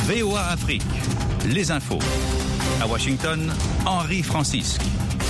VOA Afrique, les infos. À Washington, Henri Francisque.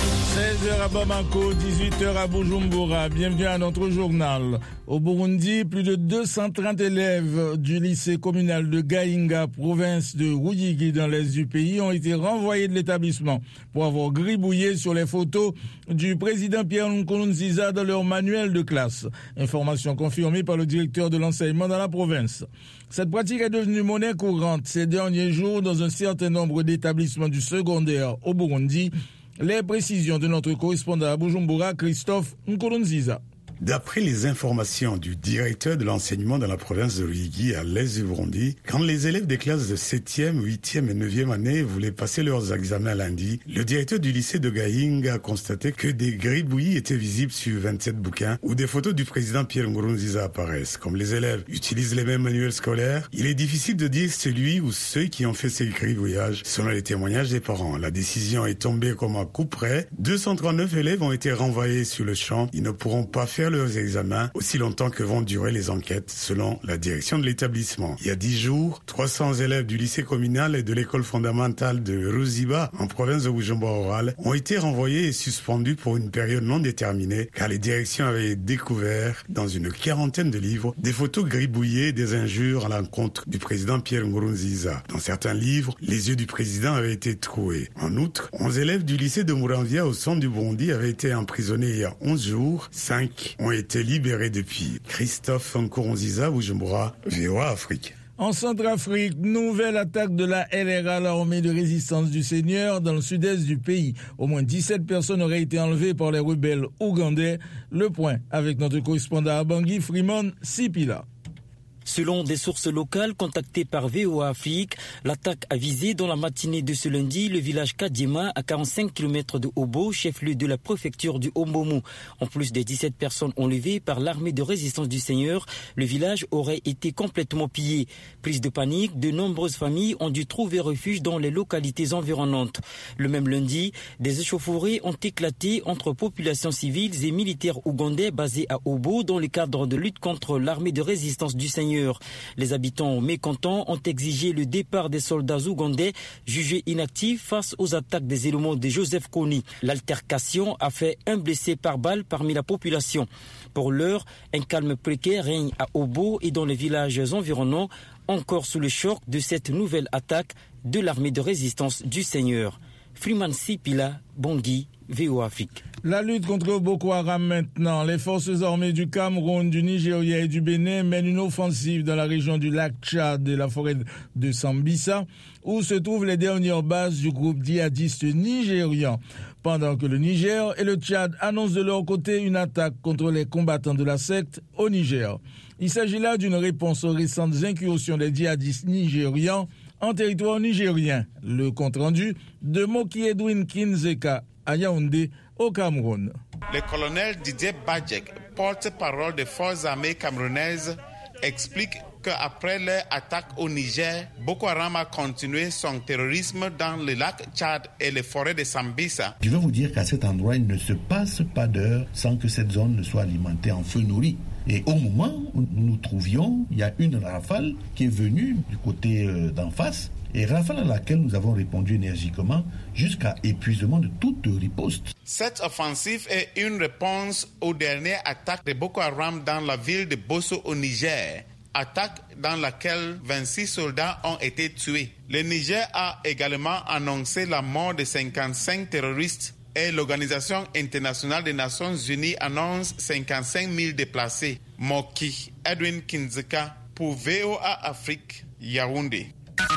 16h à Bamako, 18h à Bujumbura. Bienvenue à notre journal. Au Burundi, plus de 230 élèves du lycée communal de Gahinga, province de Ruyigi dans l'est du pays, ont été renvoyés de l'établissement pour avoir gribouillé sur les photos du président Pierre Nkurunziza dans leur manuel de classe. Information confirmée par le directeur de l'enseignement dans la province. Cette pratique est devenue monnaie courante ces derniers jours dans un certain nombre d'établissements du secondaire au Burundi. Les précisions de notre correspondant à Bujumbura, Christophe Nkurunziza. D'après les informations du directeur de l'enseignement dans la province de Ruyigi à l'est du Burundi, quand les élèves des classes de 7e, 8e et 9e année voulaient passer leurs examens lundi, le directeur du lycée de Gahinga a constaté que des gribouillis étaient visibles sur 27 bouquins où des photos du président Pierre Nkurunziza apparaissent. Comme les élèves utilisent les mêmes manuels scolaires, il est difficile de dire celui ou ceux qui ont fait ces gribouillages selon les témoignages des parents. La décision est tombée comme un coup près. 239 élèves ont été renvoyés sur le champ. Ils ne pourront pas faire leurs examens aussi longtemps que vont durer les enquêtes, selon la direction de l'établissement. Il y a 10 jours, 300 élèves du lycée communal et de l'école fondamentale de Ruziba, en province de Bujumbura, ont été renvoyés et suspendus pour une période non déterminée, car les directions avaient découvert, dans une quarantaine de livres, des photos gribouillées, des injures à l'encontre du président Pierre Nkurunziza. Dans certains livres, les yeux du président avaient été troués. En outre, 11 élèves du lycée de Muramvya au centre du Burundi avaient été emprisonnés il y a 11 jours, 5 ont été libérés depuis. Christophe Nkurunziza, Bujumbura, VOA Afrique. En Centrafrique, nouvelle attaque de la LRA, l'armée de résistance du Seigneur, dans le sud-est du pays. Au moins 17 personnes auraient été enlevées par les rebelles ougandais. Le point avec notre correspondant à Bangui, Freeman Sipila. Selon des sources locales contactées par VOA Afrique, l'attaque a visé dans la matinée de ce lundi le village Kadjema à 45 km de Obo, chef-lieu de la préfecture du Ombomu. En plus des 17 personnes enlevées par l'armée de résistance du Seigneur, le village aurait été complètement pillé. Prise de panique, de nombreuses familles ont dû trouver refuge dans les localités environnantes. Le même lundi, des échauffourées ont éclaté entre populations civiles et militaires ougandais basés à Obo dans le cadre de lutte contre l'armée de résistance du Seigneur. Les habitants mécontents ont exigé le départ des soldats ougandais jugés inactifs face aux attaques des éléments de Joseph Kony. L'altercation a fait un blessé par balle parmi la population. Pour l'heure, un calme précaire règne à Obo et dans les villages environnants, encore sous le choc de cette nouvelle attaque de l'armée de résistance du Seigneur. Freeman Sipila, Bangui, VOA Afrique. La lutte contre Boko Haram maintenant. Les forces armées du Cameroun, du Nigeria et du Bénin mènent une offensive dans la région du lac Tchad et la forêt de Sambisa, où se trouvent les dernières bases du groupe djihadiste nigérian. Pendant que le Niger et le Tchad annoncent de leur côté une attaque contre les combattants de la secte au Niger. Il s'agit là d'une réponse aux récentes incursions des djihadistes nigérians en territoire nigérien. Le compte-rendu de Moki Edwin Kinzeka à Yaoundé, au Cameroun. Le colonel Didier Badjek, porte-parole des forces armées camerounaises, explique qu'après leur attaque au Niger, Boko Haram a continué son terrorisme dans le lac Tchad et les forêts de Sambisa. Je veux vous dire qu'à cet endroit, il ne se passe pas d'heure sans que cette zone ne soit alimentée en feu nourri. Et au moment où nous nous trouvions, il y a une rafale qui est venue du côté d'en face, et rafale à laquelle nous avons répondu énergiquement jusqu'à épuisement de toute riposte. Cette offensive est une réponse aux dernières attaques de Boko Haram dans la ville de Bosso au Niger. Attaque dans laquelle 26 soldats ont été tués. Le Niger a également annoncé la mort de 55 terroristes et l'Organisation internationale des Nations Unies annonce 55 000 déplacés. Moki Edwin Kinzeka pour VOA Afrique, Yaoundé.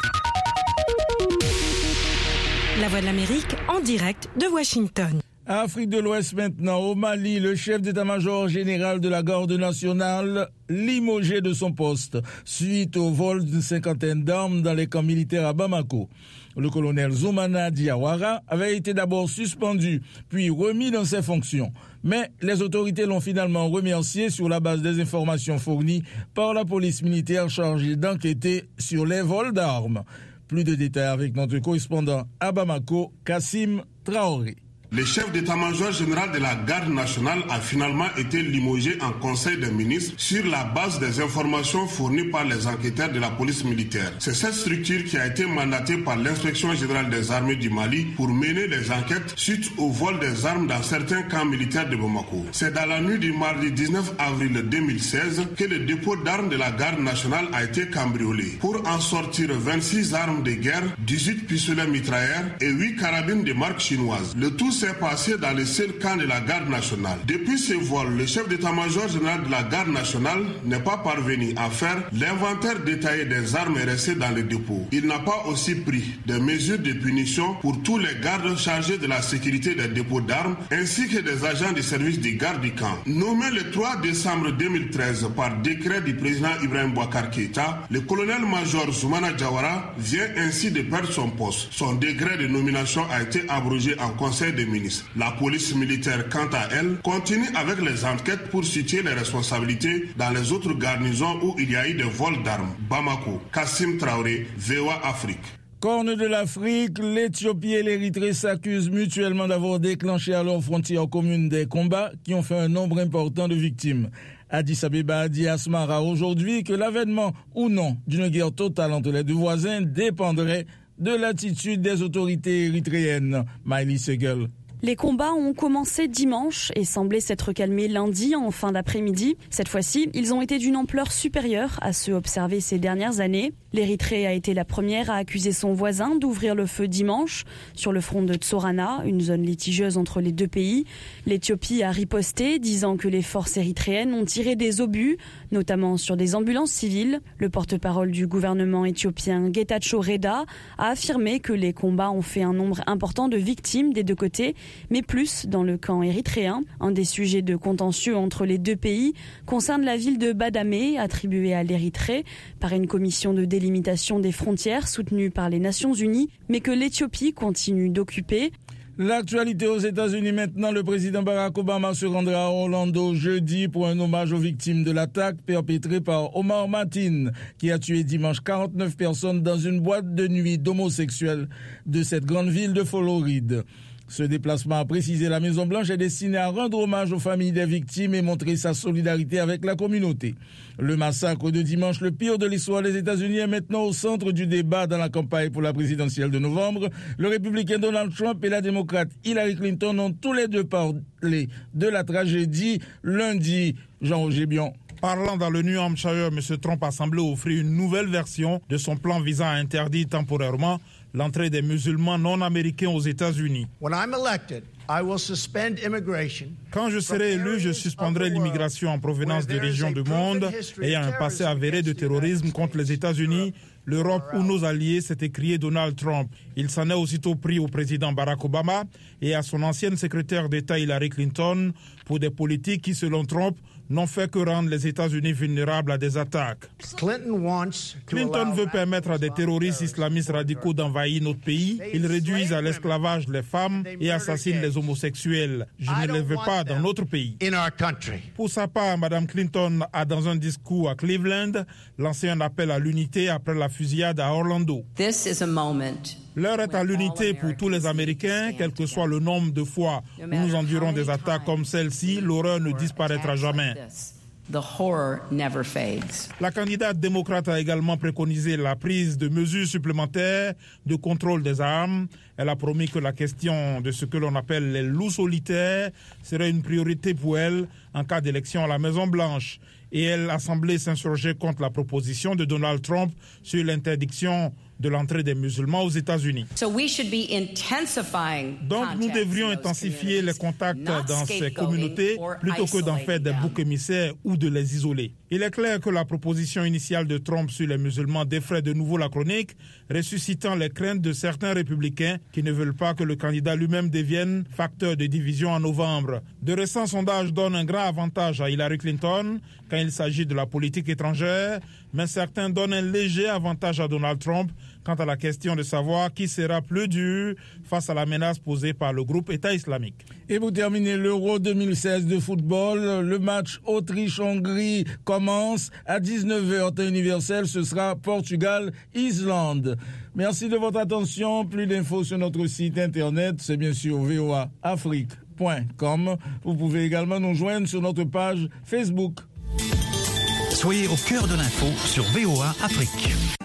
La Voix de l'Amérique en direct de Washington. Afrique de l'Ouest maintenant, au Mali, le chef d'état-major général de la garde nationale limogé de son poste suite au vol d'une cinquantaine d'armes dans les camps militaires à Bamako. Le colonel Zoumana Diawara avait été d'abord suspendu, puis remis dans ses fonctions. Mais les autorités l'ont finalement remercié sur la base des informations fournies par la police militaire chargée d'enquêter sur les vols d'armes. Plus de détails avec notre correspondant à Bamako, Kassim Traoré. Le chef d'état-major général de la garde nationale a finalement été limogé en conseil des ministres sur la base des informations fournies par les enquêteurs de la police militaire. C'est cette structure qui a été mandatée par l'inspection générale des armées du Mali pour mener les enquêtes suite au vol des armes dans certains camps militaires de Bamako. C'est dans la nuit du mardi 19 avril 2016 que le dépôt d'armes de la garde nationale a été cambriolé. Pour en sortir 26 armes de guerre, 18 pistolets mitrailleurs et 8 carabines de marque chinoise. Le tout s'est passé dans le seul camp de la garde nationale. Depuis ce vol, le chef d'état-major général de la garde nationale n'est pas parvenu à faire l'inventaire détaillé des armes restées dans le dépôt. Il n'a pas aussi pris des mesures de punition pour tous les gardes chargés de la sécurité des dépôts d'armes ainsi que des agents du service de garde du camp. Nommé le 3 décembre 2013 par décret du président Ibrahim Boubacar Keïta, le colonel-major Soumana Diawara vient ainsi de perdre son poste. Son décret de nomination a été abrogé en conseil des ministres. La police militaire, quant à elle, continue avec les enquêtes pour situer les responsabilités dans les autres garnisons où il y a eu des vols d'armes. Bamako, Kassim Traoré, VOA Afrique. Corne de l'Afrique, l'Éthiopie et l'Érythrée s'accusent mutuellement d'avoir déclenché à leurs frontières communes des combats qui ont fait un nombre important de victimes. Addis Abeba a dit à Asmara aujourd'hui que l'avènement ou non d'une guerre totale entre les deux voisins dépendrait de l'attitude des autorités érythréennes. Miley Segel. Les combats ont commencé dimanche et semblaient s'être calmés lundi en fin d'après-midi. Cette fois-ci, ils ont été d'une ampleur supérieure à ceux observés ces dernières années. L'Érythrée a été la première à accuser son voisin d'ouvrir le feu dimanche sur le front de Tsorana, une zone litigieuse entre les deux pays. L'Éthiopie a riposté, disant que les forces érythréennes ont tiré des obus, notamment sur des ambulances civiles. Le porte-parole du gouvernement éthiopien, Getachew Reda, a affirmé que les combats ont fait un nombre important de victimes des deux côtés, mais plus dans le camp érythréen. Un des sujets de contentieux entre les deux pays concerne la ville de Badamé, attribuée à l'Érythrée par une commission de délimitation des frontières soutenue par les Nations Unies, mais que l'Éthiopie continue d'occuper. L'actualité aux États-Unis maintenant, le président Barack Obama se rendra à Orlando jeudi pour un hommage aux victimes de l'attaque perpétrée par Omar Mateen, qui a tué dimanche 49 personnes dans une boîte de nuit d'homosexuels de cette grande ville de Floride. Ce déplacement, a précisé la Maison-Blanche, est destiné à rendre hommage aux familles des victimes et montrer sa solidarité avec la communauté. Le massacre de dimanche, le pire de l'histoire des États-Unis, est maintenant au centre du débat dans la campagne pour la présidentielle de novembre. Le républicain Donald Trump et la démocrate Hillary Clinton ont tous les deux parlé de la tragédie lundi. Jean-Roger Bion. Parlant dans le New Hampshire, M. Trump a semblé offrir une nouvelle version de son plan visant à interdire temporairement l'entrée des musulmans non américains aux États-Unis. Quand je serai élu, je suspendrai l'immigration en provenance des régions du monde ayant un passé avéré de terrorisme contre les États-Unis, l'Europe ou nos alliés, s'est écrié Donald Trump. Il s'en est aussitôt pris au président Barack Obama et à son ancienne secrétaire d'État Hillary Clinton pour des politiques qui, selon Trump, n'ont fait que rendre les États-Unis vulnérables à des attaques. Clinton veut permettre à des terroristes islamistes radicaux d'envahir notre pays. Ils réduisent à l'esclavage les femmes et assassinent les homosexuels. Je ne les veux pas dans notre pays. Pour sa part, Mme Clinton a, dans un discours à Cleveland, lancé un appel à l'unité après la fusillade à Orlando. L'heure est à l'unité pour tous les Américains, quel que soit le nombre de fois où nous endurons des attaques comme celle-ci, l'horreur ne disparaîtra jamais. La candidate démocrate a également préconisé la prise de mesures supplémentaires de contrôle des armes. Elle a promis que la question de ce que l'on appelle les loups solitaires serait une priorité pour elle en cas d'élection à la Maison-Blanche. Et elle a semblé s'insurger contre la proposition de Donald Trump sur l'interdiction de l'entrée des musulmans aux États-Unis. Donc nous devrions intensifier les contacts dans ces communautés plutôt que d'en faire des boucs émissaires ou de les isoler. Il est clair que la proposition initiale de Trump sur les musulmans défraie de nouveau la chronique, ressuscitant les craintes de certains républicains qui ne veulent pas que le candidat lui-même devienne facteur de division en novembre. De récents sondages donnent un grand avantage à Hillary Clinton quand il s'agit de la politique étrangère, mais certains donnent un léger avantage à Donald Trump quant à la question de savoir qui sera plus dur face à la menace posée par le groupe État islamique. Et pour terminer l'Euro 2016 de football, le match Autriche-Hongrie commence à 19h temps universel. Ce sera Portugal-Islande. Merci de votre attention. Plus d'infos sur notre site internet, c'est bien sûr voaafrique.com. Vous pouvez également nous joindre sur notre page Facebook. Soyez au cœur de l'info sur VOA Afrique.